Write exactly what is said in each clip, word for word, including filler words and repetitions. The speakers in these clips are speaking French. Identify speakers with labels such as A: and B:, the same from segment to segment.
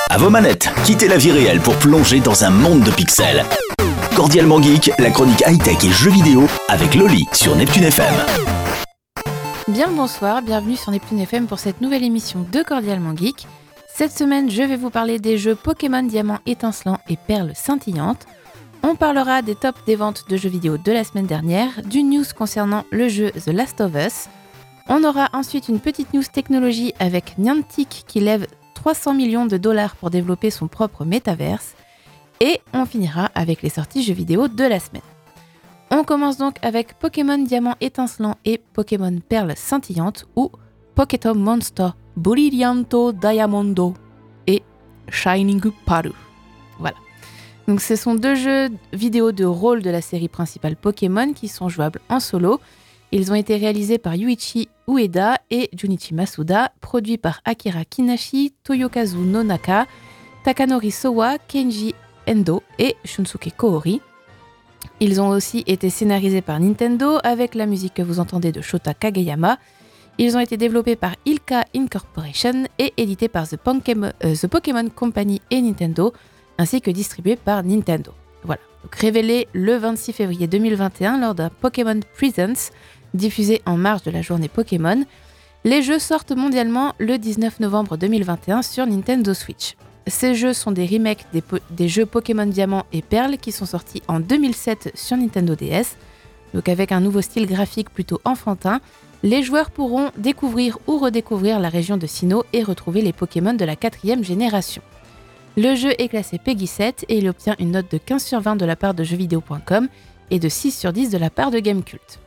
A: À vos manettes, quittez la vie réelle pour plonger dans un monde de pixels. Cordialement Geek, la chronique high-tech et jeux vidéo avec Loli sur Neptune F M.
B: Bien le bonsoir, bienvenue sur Neptune F M pour cette nouvelle émission de Cordialement Geek. Cette semaine, je vais vous parler des jeux Pokémon Diamant étincelant et Perle scintillante. On parlera des tops des ventes de jeux vidéo de la semaine dernière, du news concernant le jeu The Last of Us. On aura ensuite une petite news technologie avec Niantic qui lève trois cents millions de dollars pour développer son propre métaverse. Et on finira avec les sorties jeux vidéo de la semaine. On commence donc avec Pokémon Diamant étincelant et Pokémon Perle scintillante ou Pokémon Monster Brillianto Diamondo et Shining Paru. Voilà. Donc ce sont deux jeux vidéo de rôle de la série principale Pokémon qui sont jouables en solo. Ils ont été réalisés par Yuichi Ueda et Junichi Masuda, produits par Akira Kinashi, Toyokazu Nonaka, Takanori Sowa, Kenji Endo et Shunsuke Kohori. Ils ont aussi été scénarisés par Nintendo avec la musique que vous entendez de Shota Kageyama. Ils ont été développés par Ilka Incorporation et édités par The Pokémon, euh, The Pokémon Company et Nintendo, ainsi que distribués par Nintendo. Voilà. Donc, révélés le vingt-six février deux mille vingt et un lors d'un Pokémon Presents diffusé en marge de la journée Pokémon, les jeux sortent mondialement le dix-neuf novembre deux mille vingt et un sur Nintendo Switch. Ces jeux sont des remakes des, po- des jeux Pokémon Diamant et Perle qui sont sortis en deux mille sept sur Nintendo D S. Donc avec un nouveau style graphique plutôt enfantin, les joueurs pourront découvrir ou redécouvrir la région de Sinnoh et retrouver les Pokémon de la quatrième génération. Le jeu est classé Peggy sept et il obtient une note de quinze sur vingt de la part de jeuxvideo point com et de six sur dix de la part de Gamecult.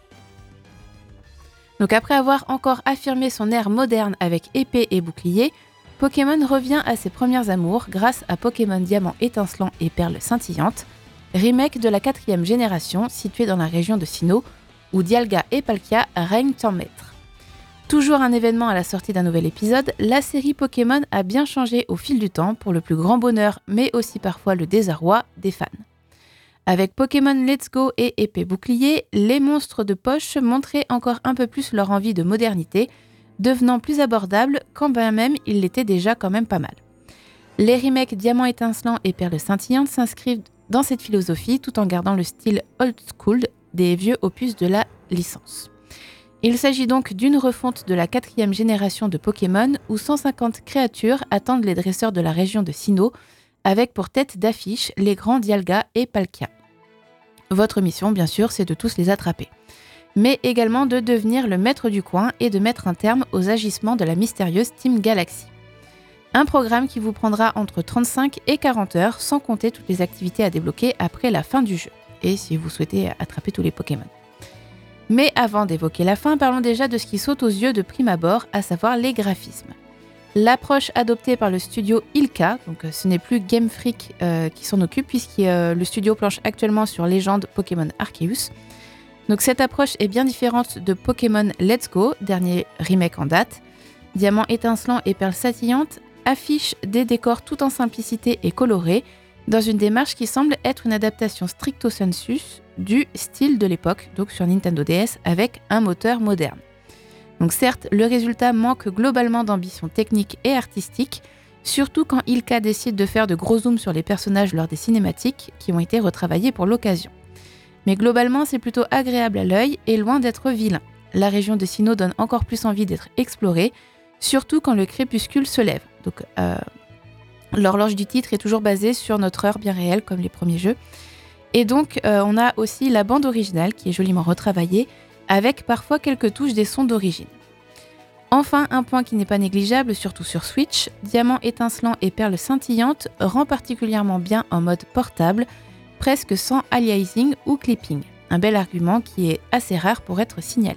B: Donc après avoir encore affirmé son ère moderne avec épée et bouclier, Pokémon revient à ses premières amours grâce à Pokémon Diamant étincelant et Perle scintillante, remake de la quatrième génération située dans la région de Sinnoh, où Dialga et Palkia règnent en maître. Toujours un événement à la sortie d'un nouvel épisode, la série Pokémon a bien changé au fil du temps pour le plus grand bonheur, mais aussi parfois le désarroi des fans. Avec Pokémon Let's Go et Épée Bouclier, les monstres de poche montraient encore un peu plus leur envie de modernité, devenant plus abordables quand bien même ils l'étaient déjà quand même pas mal. Les remakes Diamant étincelant et Perle scintillante s'inscrivent dans cette philosophie tout en gardant le style old school des vieux opus de la licence. Il s'agit donc d'une refonte de la quatrième génération de Pokémon où cent cinquante créatures attendent les dresseurs de la région de Sinnoh, avec pour tête d'affiche les grands Dialga et Palkia. Votre mission, bien sûr, c'est de tous les attraper, mais également de devenir le maître du coin et de mettre un terme aux agissements de la mystérieuse Team Galaxy. Un programme qui vous prendra entre trente-cinq et quarante heures, sans compter toutes les activités à débloquer après la fin du jeu, et si vous souhaitez attraper tous les Pokémon. Mais avant d'évoquer la fin, parlons déjà de ce qui saute aux yeux de prime abord, à savoir les graphismes. L'approche adoptée par le studio Ilka, donc ce n'est plus Game Freak euh, qui s'en occupe, puisque euh, le studio planche actuellement sur Légende Pokémon Arceus. Donc cette approche est bien différente de Pokémon Let's Go, dernier remake en date. Diamant étincelant et Perle scintillante affichent des décors tout en simplicité et colorés, dans une démarche qui semble être une adaptation stricto sensu du style de l'époque, donc sur Nintendo D S, avec un moteur moderne. Donc certes, le résultat manque globalement d'ambition technique et artistique, surtout quand Ilka décide de faire de gros zooms sur les personnages lors des cinématiques qui ont été retravaillés pour l'occasion. Mais globalement, c'est plutôt agréable à l'œil et loin d'être vilain. La région de Sinnoh donne encore plus envie d'être explorée, surtout quand le crépuscule se lève. Donc euh, l'horloge du titre est toujours basée sur notre heure bien réelle, comme les premiers jeux. Et donc, euh, on a aussi la bande originale qui est joliment retravaillée, avec parfois quelques touches des sons d'origine. Enfin, un point qui n'est pas négligeable, surtout sur Switch, Diamant étincelant et Perle scintillante rend particulièrement bien en mode portable, presque sans aliasing ou clipping, un bel argument qui est assez rare pour être signalé.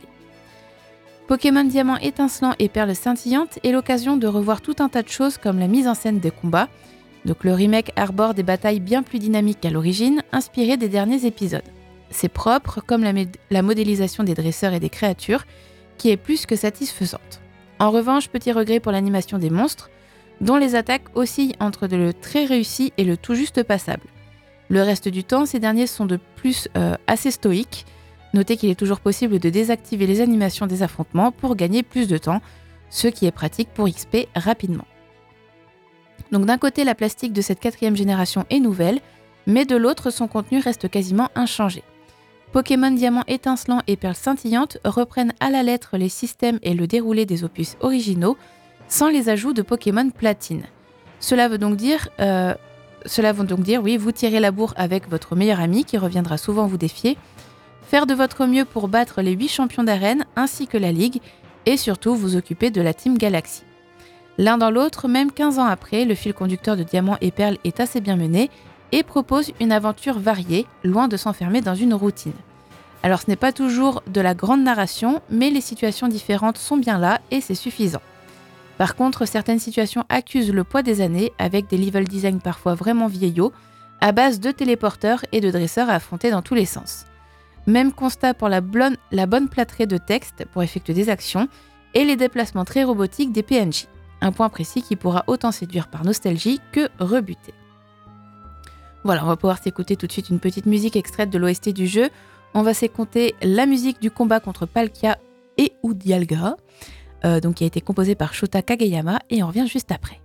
B: Pokémon Diamant étincelant et Perle scintillante est l'occasion de revoir tout un tas de choses comme la mise en scène des combats. Donc le remake arbore des batailles bien plus dynamiques qu'à l'origine, inspirées des derniers épisodes. C'est propre, comme la, mé- la modélisation des dresseurs et des créatures, qui est plus que satisfaisante. En revanche, petit regret pour l'animation des monstres, dont les attaques oscillent entre le très réussi et le tout juste passable. Le reste du temps, ces derniers sont de plus euh, assez stoïques. Notez qu'il est toujours possible de désactiver les animations des affrontements pour gagner plus de temps, ce qui est pratique pour X P rapidement. Donc d'un côté, la plastique de cette quatrième génération est nouvelle, mais de l'autre, son contenu reste quasiment inchangé. Pokémon Diamant étincelant et Perle scintillante reprennent à la lettre les systèmes et le déroulé des opus originaux, sans les ajouts de Pokémon Platine. Cela veut donc dire, euh, cela veut donc dire, oui, vous tirez la bourre avec votre meilleur ami qui reviendra souvent vous défier, faire de votre mieux pour battre les huit champions d'arène ainsi que la Ligue, et surtout vous occuper de la Team Galaxy. L'un dans l'autre, même quinze ans après, le fil conducteur de Diamant et Perle est assez bien mené et propose une aventure variée, loin de s'enfermer dans une routine. Alors ce n'est pas toujours de la grande narration, mais les situations différentes sont bien là et c'est suffisant. Par contre, certaines situations accusent le poids des années, avec des level design parfois vraiment vieillots, à base de téléporteurs et de dresseurs à affronter dans tous les sens. Même constat pour la, blonde, la bonne plâtrée de texte pour effectuer des actions, et les déplacements très robotiques des P N J. Un point précis qui pourra autant séduire par nostalgie que rebuter. Voilà, on va pouvoir s'écouter tout de suite une petite musique extraite de l'O S T du jeu. On va s'écouter la musique du combat contre Palkia et ou Dialga, euh, donc qui a été composée par Shota Kageyama, et on revient juste après.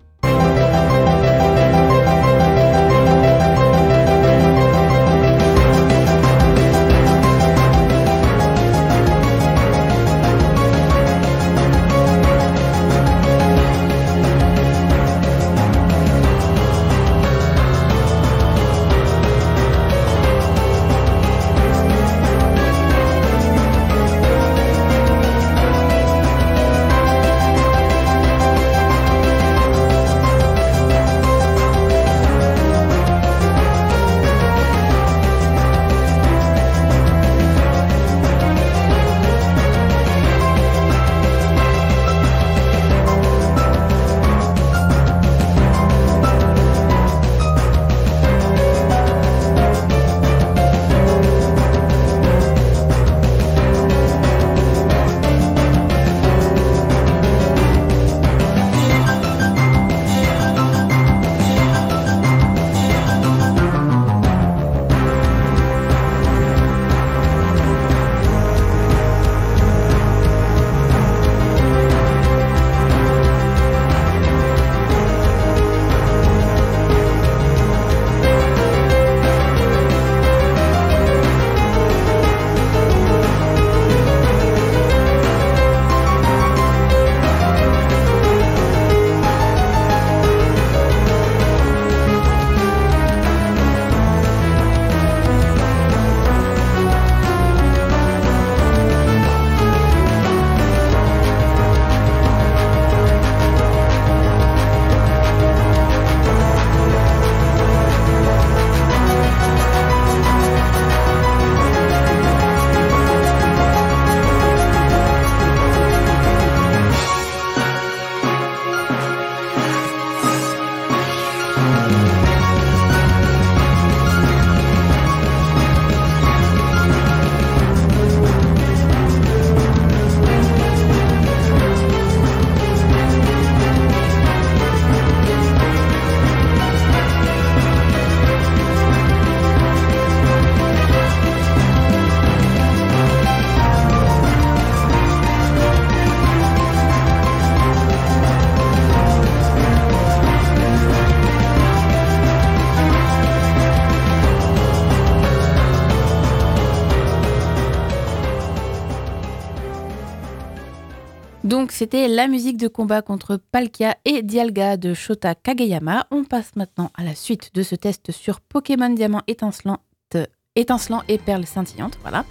B: Donc c'était la musique de combat contre Palkia et Dialga de Shota Kageyama. On passe maintenant à la suite de ce test sur Pokémon Diamant étincelant, étincelant et Perle scintillante. Voilà.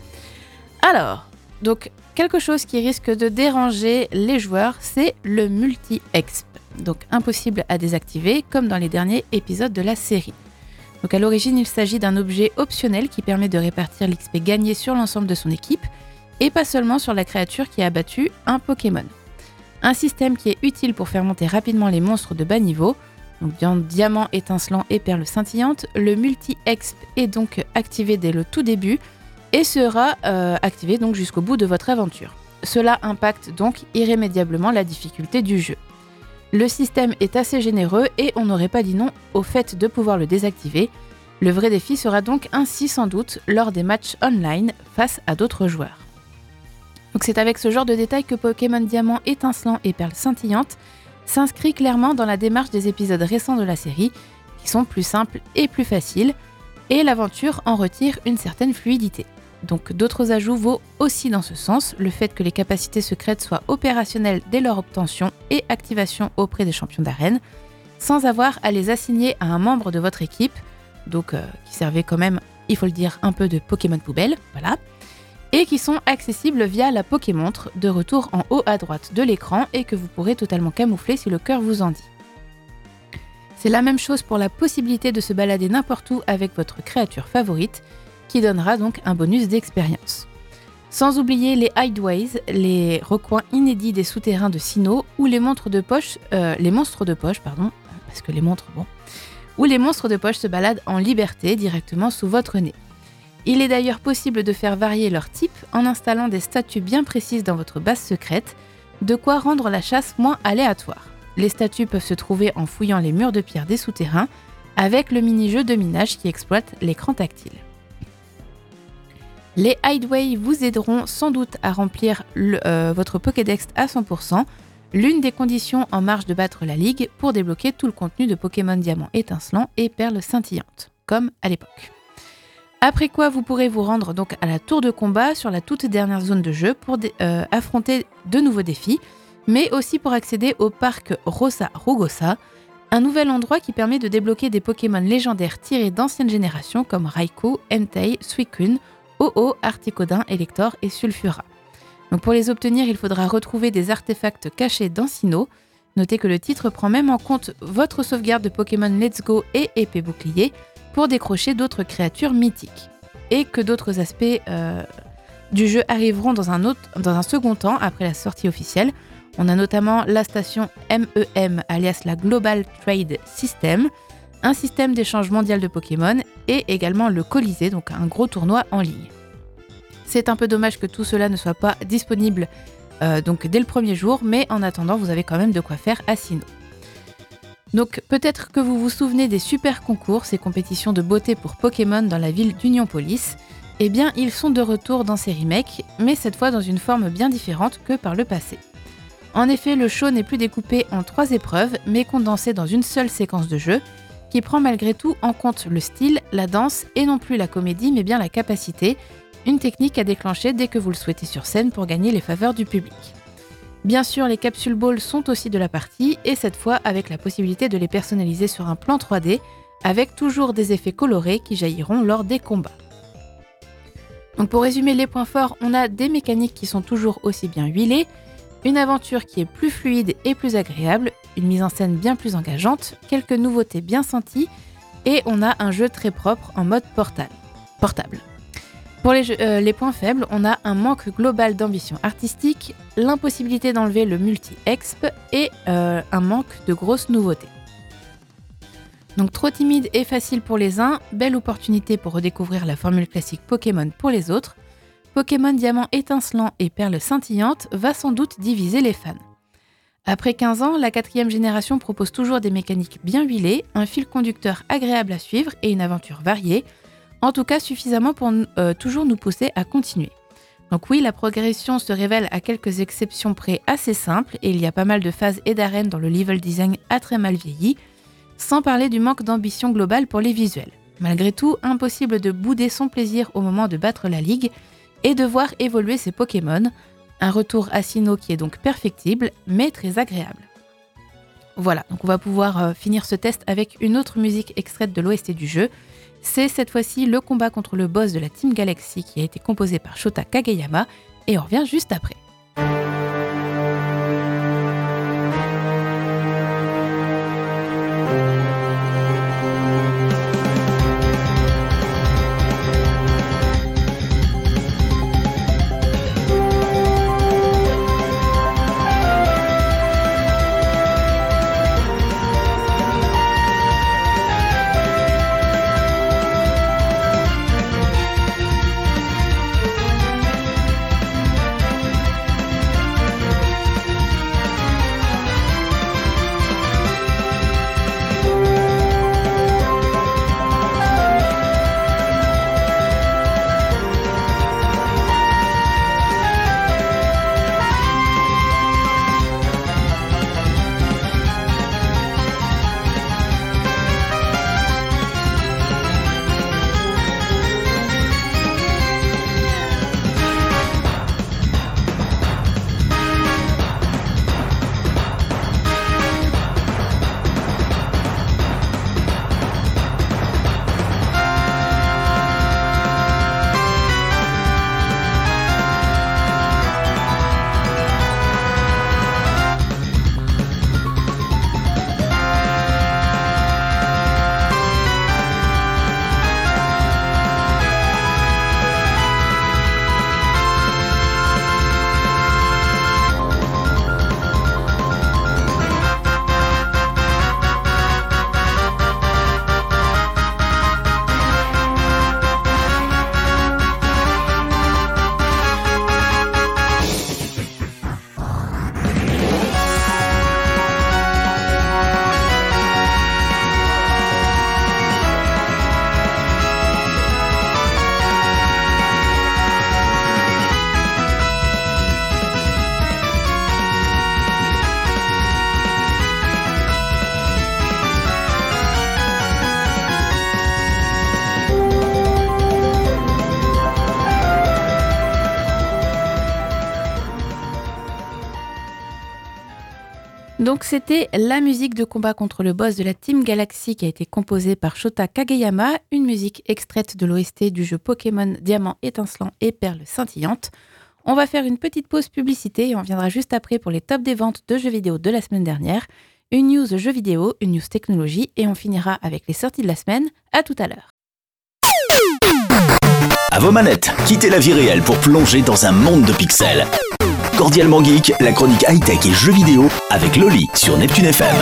B: Alors, donc quelque chose qui risque de déranger les joueurs, c'est le multi-exp. Donc impossible à désactiver, comme dans les derniers épisodes de la série. Donc à l'origine, il s'agit d'un objet optionnel qui permet de répartir l'X P gagné sur l'ensemble de son équipe, et pas seulement sur la créature qui a battu un Pokémon. Un système qui est utile pour faire monter rapidement les monstres de bas niveau. Donc dans Diamant étincelant et Perle scintillante, le multi-exp est donc activé dès le tout début et sera euh, activé donc jusqu'au bout de votre aventure. Cela impacte donc irrémédiablement la difficulté du jeu. Le système est assez généreux et on n'aurait pas dit non au fait de pouvoir le désactiver. Le vrai défi sera donc ainsi sans doute lors des matchs online face à d'autres joueurs. Donc c'est avec ce genre de détails que Pokémon Diamant étincelant et Perle scintillante s'inscrit clairement dans la démarche des épisodes récents de la série, qui sont plus simples et plus faciles, et l'aventure en retire une certaine fluidité. Donc d'autres ajouts vont aussi dans ce sens, le fait que les capacités secrètes soient opérationnelles dès leur obtention et activation auprès des champions d'arène, sans avoir à les assigner à un membre de votre équipe, donc euh, qui servait quand même, il faut le dire, un peu de Pokémon poubelle, voilà, et qui sont accessibles via la Pokémontre, de retour en haut à droite de l'écran et que vous pourrez totalement camoufler si le cœur vous en dit. C'est la même chose pour la possibilité de se balader n'importe où avec votre créature favorite, qui donnera donc un bonus d'expérience. Sans oublier les Hideaways, les recoins inédits des souterrains de Sinnoh, ou les montres de poche, euh, les monstres de poche, pardon, parce que les montres, bon, où les monstres de poche se baladent en liberté directement sous votre nez. Il est d'ailleurs possible de faire varier leur type en installant des statues bien précises dans votre base secrète, de quoi rendre la chasse moins aléatoire. Les statues peuvent se trouver en fouillant les murs de pierre des souterrains, avec le mini-jeu de minage qui exploite l'écran tactile. Les Hideaways vous aideront sans doute à remplir le, euh, votre Pokédex à cent pour cent, l'une des conditions en marge de battre la ligue pour débloquer tout le contenu de Pokémon Diamant étincelant et Perle scintillante, comme à l'époque. Après quoi, vous pourrez vous rendre donc à la tour de combat sur la toute dernière zone de jeu pour dé- euh, affronter de nouveaux défis, mais aussi pour accéder au parc Rosa Rugosa, un nouvel endroit qui permet de débloquer des Pokémon légendaires tirés d'anciennes générations comme Raikou, Entei, Suicune, Ho-Oh, Articodin, Elector et Sulfura. Donc pour les obtenir, il faudra retrouver des artefacts cachés dans Sinnoh. Notez que le titre prend même en compte votre sauvegarde de Pokémon Let's Go et Épée Bouclier pour décrocher d'autres créatures mythiques. Et que d'autres aspects euh, du jeu arriveront dans un, autre, dans un second temps après la sortie officielle. On a notamment la station M E M, alias la Global Trade System, un système d'échange mondial de Pokémon, et également le Colisée, donc un gros tournoi en ligne. C'est un peu dommage que tout cela ne soit pas disponible euh, donc dès le premier jour, mais en attendant, vous avez quand même de quoi faire à Sinnoh. Donc peut-être que vous vous souvenez des super concours, ces compétitions de beauté pour Pokémon dans la ville d'Unionpolis. Eh bien, ils sont de retour dans ces remakes, mais cette fois dans une forme bien différente que par le passé. En effet, le show n'est plus découpé en trois épreuves, mais condensé dans une seule séquence de jeu, qui prend malgré tout en compte le style, la danse et non plus la comédie, mais bien la capacité, une technique à déclencher dès que vous le souhaitez sur scène pour gagner les faveurs du public. Bien sûr, les capsules balls sont aussi de la partie, et cette fois avec la possibilité de les personnaliser sur un plan trois D, avec toujours des effets colorés qui jailliront lors des combats. Donc pour résumer les points forts, on a des mécaniques qui sont toujours aussi bien huilées, une aventure qui est plus fluide et plus agréable, une mise en scène bien plus engageante, quelques nouveautés bien senties, et on a un jeu très propre en mode portable. portable. Pour les, jeux, euh, les points faibles, on a un manque global d'ambition artistique, l'impossibilité d'enlever le multi-exp et euh, un manque de grosses nouveautés. Donc trop timide et facile pour les uns, belle opportunité pour redécouvrir la formule classique Pokémon pour les autres. Pokémon Diamant étincelant et Perle scintillante va sans doute diviser les fans. Après quinze ans, la quatrième génération propose toujours des mécaniques bien huilées, un fil conducteur agréable à suivre et une aventure variée, en tout cas suffisamment pour euh, toujours nous pousser à continuer. Donc oui, la progression se révèle à quelques exceptions près assez simple et il y a pas mal de phases et d'arènes dans le level design a très mal vieilli, sans parler du manque d'ambition globale pour les visuels. Malgré tout, impossible de bouder son plaisir au moment de battre la ligue et de voir évoluer ses Pokémon, un retour à Sinnoh qui est donc perfectible mais très agréable. Voilà, donc on va pouvoir euh, finir ce test avec une autre musique extraite de l'O S T du jeu. C'est cette fois-ci le combat contre le boss de la Team Galaxy qui a été composé par Shota Kageyama et on revient juste après. Donc c'était la musique de combat contre le boss de la Team Galaxy qui a été composée par Shota Kageyama, une musique extraite de l'O S T du jeu Pokémon Diamant étincelant et Perle scintillante. On va faire une petite pause publicité et on viendra juste après pour les tops des ventes de jeux vidéo de la semaine dernière, une news jeux vidéo, une news technologie et on finira avec les sorties de la semaine. À tout à l'heure.
A: À vos manettes, quittez la vie réelle pour plonger dans un monde de pixels. Cordialement Geek, la chronique high-tech et jeux vidéo avec Loli sur Neptune F M.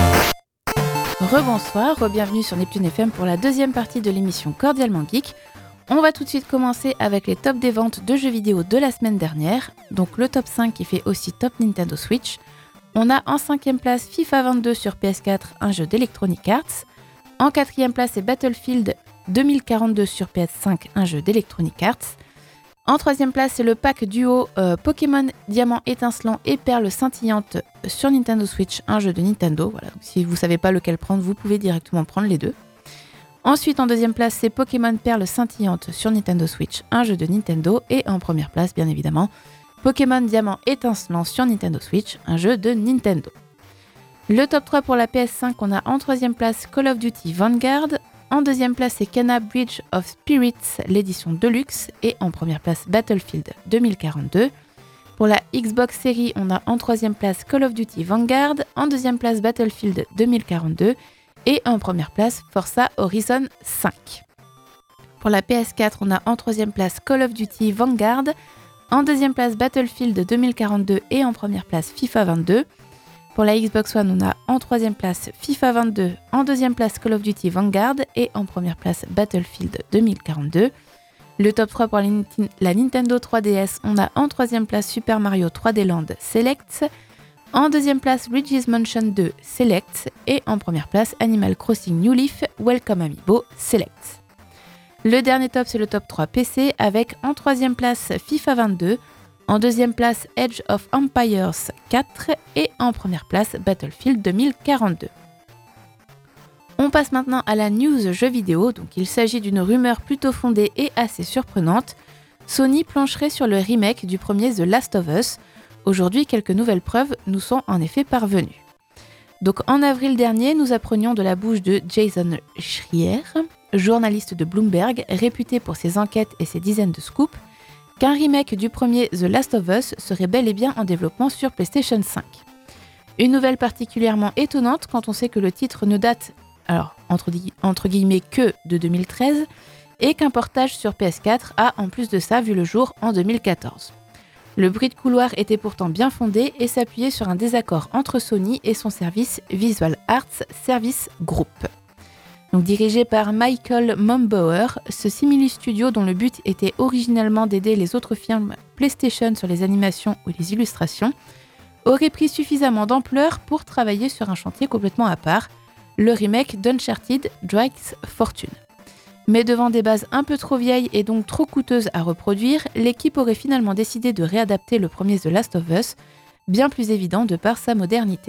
B: Rebonsoir, re-bienvenue sur Neptune F M pour la deuxième partie de l'émission Cordialement Geek. On va tout de suite commencer avec les tops des ventes de jeux vidéo de la semaine dernière. Donc le top cinq qui fait aussi top Nintendo Switch. On a en cinquième place FIFA vingt-deux sur P S quatre, un jeu d'Electronic Arts. En quatrième place c'est Battlefield deux mille quarante-deux sur P S cinq, un jeu d'Electronic Arts. En troisième place, c'est le pack duo euh, Pokémon Diamant étincelant et Perle scintillante sur Nintendo Switch, un jeu de Nintendo. Voilà, donc si vous ne savez pas lequel prendre, vous pouvez directement prendre les deux. Ensuite, en deuxième place, c'est Pokémon Perle scintillante sur Nintendo Switch, un jeu de Nintendo. Et en première place, bien évidemment, Pokémon Diamant étincelant sur Nintendo Switch, un jeu de Nintendo. Le top trois pour la P S cinq, on a en troisième place Call of Duty Vanguard. En deuxième place, c'est Kena Bridge of Spirits, l'édition Deluxe. Et en première place, Battlefield deux mille quarante-deux. Pour la Xbox Series, on a en troisième place Call of Duty Vanguard. En deuxième place, Battlefield deux mille quarante-deux. Et en première place, Forza Horizon cinq. Pour la P S quatre, on a en troisième place Call of Duty Vanguard. En deuxième place, Battlefield deux mille quarante-deux. Et en première place, FIFA vingt-deux. Pour la Xbox One, on a en troisième place FIFA vingt-deux, en deuxième place Call of Duty Vanguard et en première place Battlefield deux mille quarante-deux. Le top trois pour la Nintendo trois D S, on a en troisième place Super Mario trois D Land Select, en deuxième place Luigi's Mansion deux Select et en première place Animal Crossing New Leaf Welcome Amiibo Select. Le dernier top, c'est le top trois P C avec en troisième place FIFA vingt-deux, en deuxième place, Age of Empires quatre et en première place, Battlefield deux mille quarante-deux. On passe maintenant à la news jeux vidéo. Donc il s'agit d'une rumeur plutôt fondée et assez surprenante. Sony plancherait sur le remake du premier The Last of Us. Aujourd'hui, quelques nouvelles preuves nous sont en effet parvenues. Donc en avril dernier, nous apprenions de la bouche de Jason Schreier, journaliste de Bloomberg, réputé pour ses enquêtes et ses dizaines de scoops, qu'un remake du premier The Last of Us serait bel et bien en développement sur PlayStation cinq. Une nouvelle particulièrement étonnante quand on sait que le titre ne date, alors entre, entre guillemets, que de deux mille treize et qu'un portage sur P S quatre a en plus de ça vu le jour en deux mille quatorze. Le bruit de couloir était pourtant bien fondé et s'appuyait sur un désaccord entre Sony et son service Visual Arts Service Group. Donc, dirigé par Michael Mumbauer, ce simili studio dont le but était originellement d'aider les autres firmes PlayStation sur les animations ou les illustrations, aurait pris suffisamment d'ampleur pour travailler sur un chantier complètement à part, le remake d'Uncharted Drake's Fortune. Mais devant des bases un peu trop vieilles et donc trop coûteuses à reproduire, l'équipe aurait finalement décidé de réadapter le premier The Last of Us, bien plus évident de par sa modernité.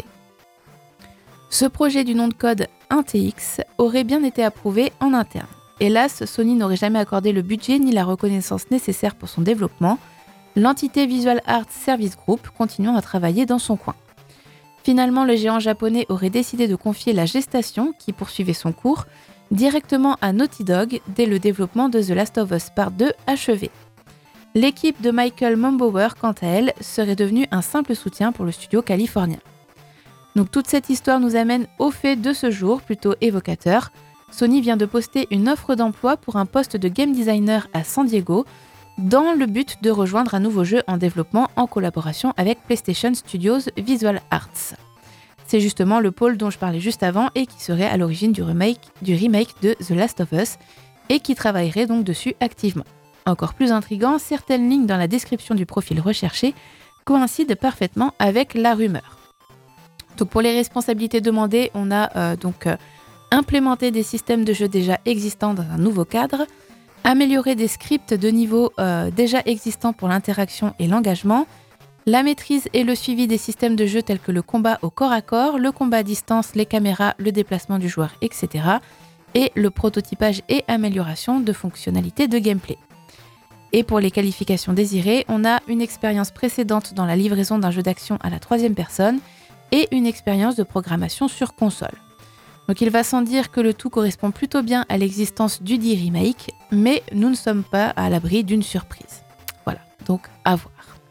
B: Ce projet du nom de code un T X aurait bien été approuvé en interne. Hélas, Sony n'aurait jamais accordé le budget ni la reconnaissance nécessaire pour son développement, l'entité Visual Arts Service Group continuant à travailler dans son coin. Finalement, le géant japonais aurait décidé de confier la gestation, qui poursuivait son cours, directement à Naughty Dog dès le développement de The Last of Us Part deux achevé. L'équipe de Michael Mumbauer, quant à elle, serait devenue un simple soutien pour le studio californien. Donc toute cette histoire nous amène au fait de ce jour, plutôt évocateur. Sony vient de poster une offre d'emploi pour un poste de game designer à San Diego, dans le but de rejoindre un nouveau jeu en développement en collaboration avec PlayStation Studios Visual Arts. C'est justement le pôle dont je parlais juste avant et qui serait à l'origine du remake, du remake de The Last of Us et qui travaillerait donc dessus activement. Encore plus intriguant, certaines lignes dans la description du profil recherché coïncident parfaitement avec la rumeur. Donc pour les responsabilités demandées, on a euh, donc euh, implémenté des systèmes de jeu déjà existants dans un nouveau cadre, améliorer des scripts de niveau euh, déjà existants pour l'interaction et l'engagement, la maîtrise et le suivi des systèmes de jeu tels que le combat au corps à corps, le combat à distance, les caméras, le déplacement du joueur, et cetera. Et le prototypage et amélioration de fonctionnalités de gameplay. Et pour les qualifications désirées, on a une expérience précédente dans la livraison d'un jeu d'action à la troisième personne, et une expérience de programmation sur console. Donc il va sans dire que le tout correspond plutôt bien à l'existence du dit remake, mais nous ne sommes pas à l'abri d'une surprise. Voilà, donc à voir.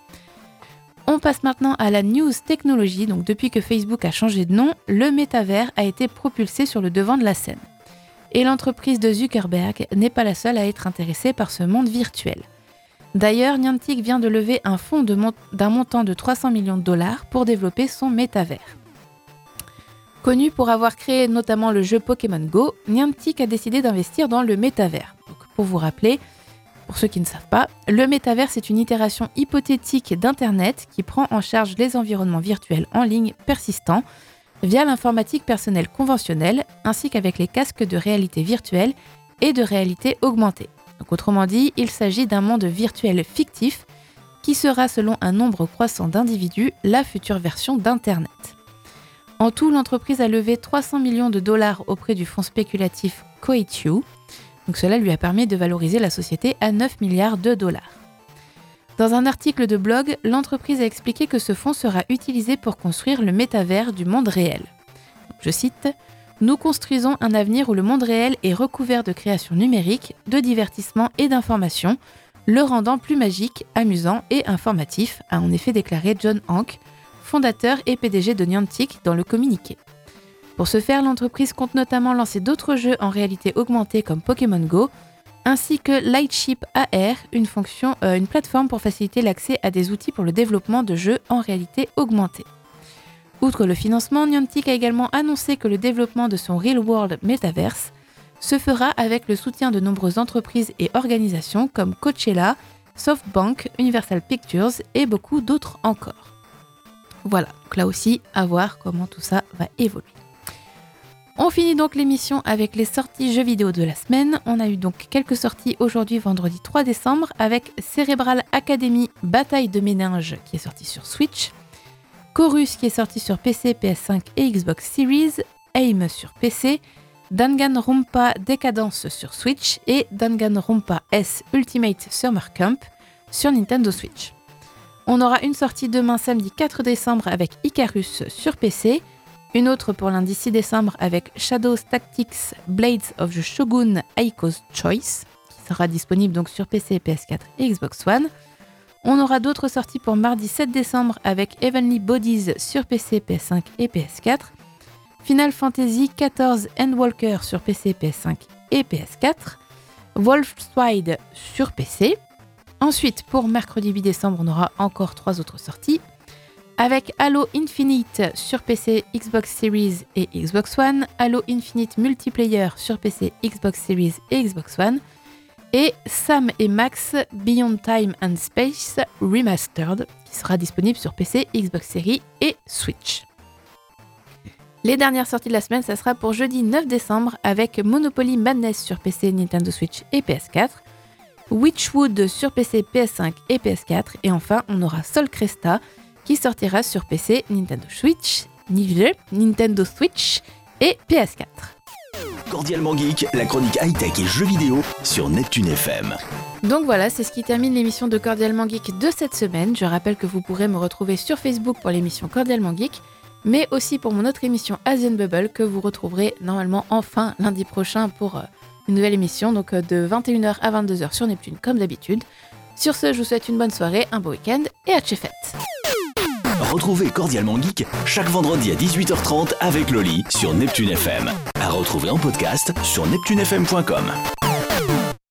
B: On passe maintenant à la news technologie. Donc depuis que Facebook a changé de nom, le métavers a été propulsé sur le devant de la scène. Et l'entreprise de Zuckerberg n'est pas la seule à être intéressée par ce monde virtuel. D'ailleurs, Niantic vient de lever un fonds de mont- d'un montant de trois cents millions de dollars pour développer son métavers. Connu pour avoir créé notamment le jeu Pokémon Go, Niantic a décidé d'investir dans le métavers. Donc, pour vous rappeler, pour ceux qui ne savent pas, le métavers c'est une itération hypothétique d'Internet qui prend en charge les environnements virtuels en ligne persistants via l'informatique personnelle conventionnelle ainsi qu'avec les casques de réalité virtuelle et de réalité augmentée. Donc, autrement dit, il s'agit d'un monde virtuel fictif qui sera selon un nombre croissant d'individus la future version d'Internet. En tout, l'entreprise a levé trois cents millions de dollars auprès du fonds spéculatif Coatue. Donc cela lui a permis de valoriser la société à neuf milliards de dollars. Dans un article de blog, l'entreprise a expliqué que ce fonds sera utilisé pour construire le métavers du monde réel. Donc, je cite « Nous construisons un avenir où le monde réel est recouvert de créations numériques, de divertissement et d'information, le rendant plus magique, amusant et informatif », a en effet déclaré John Hanke, fondateur et P D G de Niantic dans le communiqué. Pour ce faire, l'entreprise compte notamment lancer d'autres jeux en réalité augmentée comme Pokémon Go, ainsi que Lightship A R, une, fonction, euh, une plateforme pour faciliter l'accès à des outils pour le développement de jeux en réalité augmentée. Outre le financement, Niantic a également annoncé que le développement de son Real World Metaverse se fera avec le soutien de nombreuses entreprises et organisations comme Coachella, SoftBank, Universal Pictures et beaucoup d'autres encore. Voilà, donc là aussi, à voir comment tout ça va évoluer. On finit donc l'émission avec les sorties jeux vidéo de la semaine. On a eu donc quelques sorties aujourd'hui, vendredi trois décembre, avec Cerebral Academy Bataille de méninges qui est sorti sur Switch, Chorus qui est sorti sur P C, P S cinq et Xbox Series, Aim sur P C, Danganronpa Decadence sur Switch et Danganronpa S Ultimate Summer Camp sur Nintendo Switch. On aura une sortie demain samedi quatre décembre avec Icarus sur P C, une autre pour lundi six décembre avec Shadows Tactics Blades of the Shogun Aiko's Choice, qui sera disponible donc sur P C, P S quatre et Xbox One. On aura d'autres sorties pour mardi sept décembre avec Heavenly Bodies sur P C, P S cinq et P S quatre, Final Fantasy quatorze Endwalker sur P C, P S cinq et P S quatre, Wolfswide sur P C. Ensuite, pour mercredi huit décembre, on aura encore trois autres sorties, avec Halo Infinite sur P C, Xbox Series et Xbox One, Halo Infinite Multiplayer sur P C, Xbox Series et Xbox One, et Sam et Max Beyond Time and Space Remastered, qui sera disponible sur P C, Xbox Series et Switch. Les dernières sorties de la semaine, ça sera pour jeudi neuf décembre, avec Monopoly Madness sur P C, Nintendo Switch et P S quatre, Witchwood sur P C, P S cinq et P S quatre, et enfin on aura Sol Cresta qui sortira sur P C, Nintendo Switch, Nintendo Switch et P S quatre.
A: Cordialement Geek, la chronique high-tech et jeux vidéo sur Neptune F M.
B: Donc voilà, c'est ce qui termine l'émission de Cordialement Geek de cette semaine. Je rappelle que vous pourrez me retrouver sur Facebook pour l'émission Cordialement Geek, mais aussi pour mon autre émission Asian Bubble que vous retrouverez normalement enfin lundi prochain pour une nouvelle émission, donc de vingt et une heures à vingt-deux heures sur Neptune comme d'habitude. Sur ce, je vous souhaite une bonne soirée, un beau week-end et à tchefette.
A: Retrouvez Cordialement Geek chaque vendredi à dix-huit heures trente avec Loli sur Neptune F M. À retrouver en podcast sur neptune f m point com.